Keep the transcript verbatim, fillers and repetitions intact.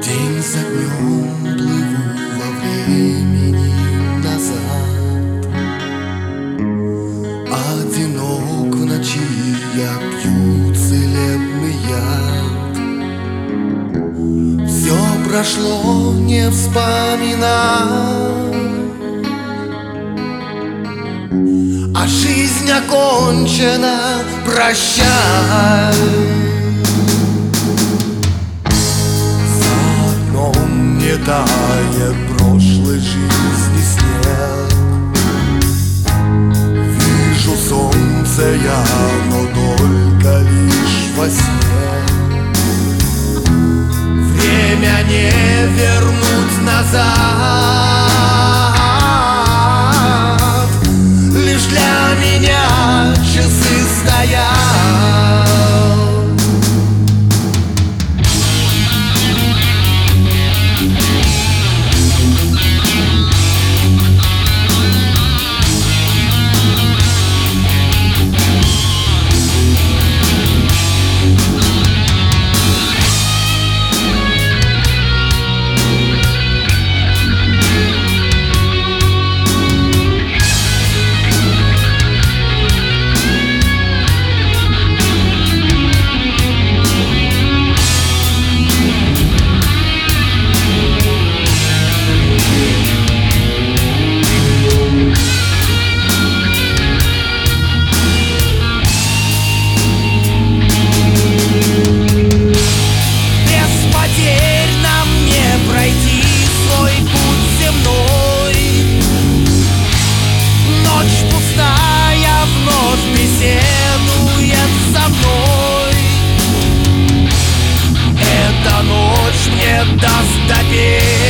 День за днем плыву во времени назад. Одинок в ночи, я пью целебный яд. Все прошло, не вспоминать, а жизнь окончена, прощай. Не тает прошлой жизни снег. Вижу солнце я, но только лишь во сне. Время не вернуть назад. Лишь для меня часы стоят. Даст доверие.